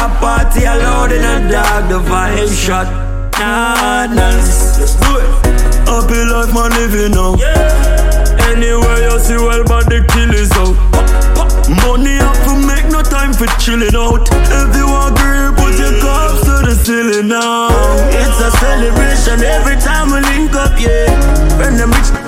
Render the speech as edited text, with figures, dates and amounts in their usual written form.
a party allowed in a dog, the vibe shot. Nah, nice. Let's do it. Happy life, man, living now. Yeah. Anywhere you see, well, but the kill is out. Money up to make no time for chilling out. If you agree, put your cups to the ceiling now. It's a celebration every time we link up, yeah. When the mix